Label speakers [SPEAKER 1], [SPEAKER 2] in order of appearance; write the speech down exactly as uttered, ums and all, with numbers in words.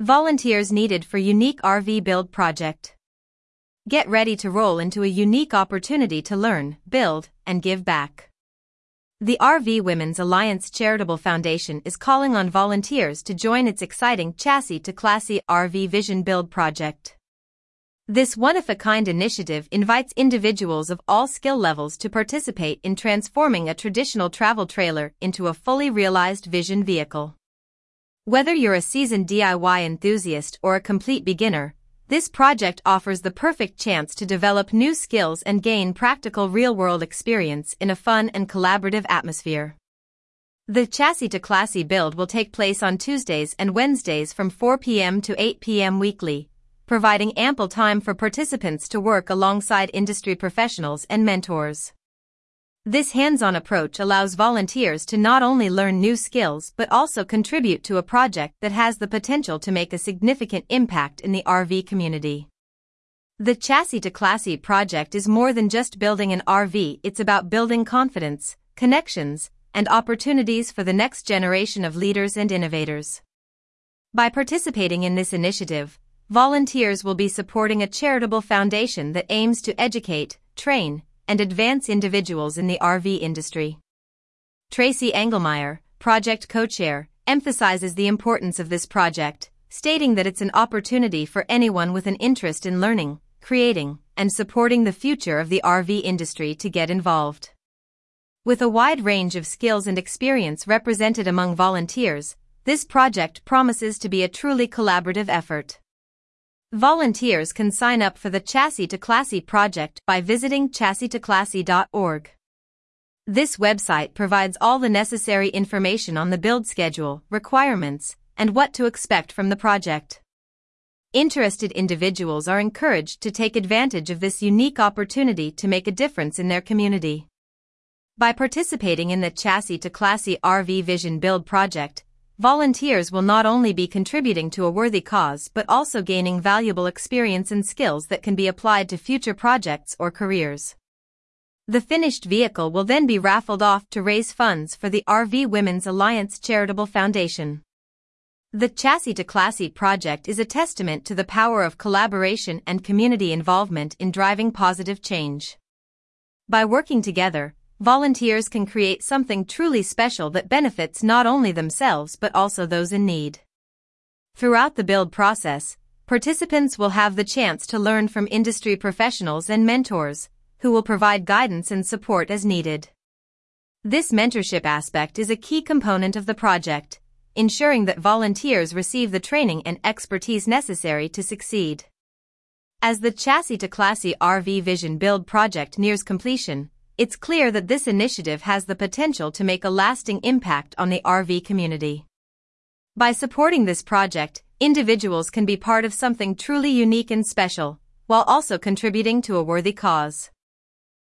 [SPEAKER 1] Volunteers needed for unique R V build project. Get ready to roll into a unique opportunity to learn, build, and give back. The R V Women's Alliance Charitable Foundation is calling on volunteers to join its exciting Chassis to Classy R V Vision Build project. This one-of-a-kind initiative invites individuals of all skill levels to participate in transforming a traditional travel trailer into a fully realized vision vehicle. Whether you're a seasoned D I Y enthusiast or a complete beginner, this project offers the perfect chance to develop new skills and gain practical real-world experience in a fun and collaborative atmosphere. The Chassis to Classy build will take place on Tuesdays and Wednesdays from four p m to eight p m weekly, providing ample time for participants to work alongside industry professionals and mentors. This hands-on approach allows volunteers to not only learn new skills but also contribute to a project that has the potential to make a significant impact in the R V community. The Chassis to Classy project is more than just building an R V, it's about building confidence, connections, and opportunities for the next generation of leaders and innovators. By participating in this initiative, volunteers will be supporting a charitable foundation that aims to educate, train, and advance individuals in the R V industry. Tracy Engelmeyer, project co-chair, emphasizes the importance of this project, stating that it's an opportunity for anyone with an interest in learning, creating, and supporting the future of the R V industry to get involved. With a wide range of skills and experience represented among volunteers, this project promises to be a truly collaborative effort. Volunteers can sign up for the Chassis to Classy project by visiting chassis to classy dot org. This website provides all the necessary information on the build schedule, requirements, and what to expect from the project. Interested individuals are encouraged to take advantage of this unique opportunity to make a difference in their community. By participating in the Chassis to Classy R V Vision Build project, volunteers will not only be contributing to a worthy cause but also gaining valuable experience and skills that can be applied to future projects or careers. The finished vehicle will then be raffled off to raise funds for the R V Women's Alliance Charitable Foundation. The Chassis to Classy project is a testament to the power of collaboration and community involvement in driving positive change. By working together, volunteers can create something truly special that benefits not only themselves but also those in need. Throughout the build process, participants will have the chance to learn from industry professionals and mentors, who will provide guidance and support as needed. This mentorship aspect is a key component of the project, ensuring that volunteers receive the training and expertise necessary to succeed. As the Chassis to Classy R V Vision Build project nears completion, it's clear that this initiative has the potential to make a lasting impact on the R V community. By supporting this project, individuals can be part of something truly unique and special, while also contributing to a worthy cause.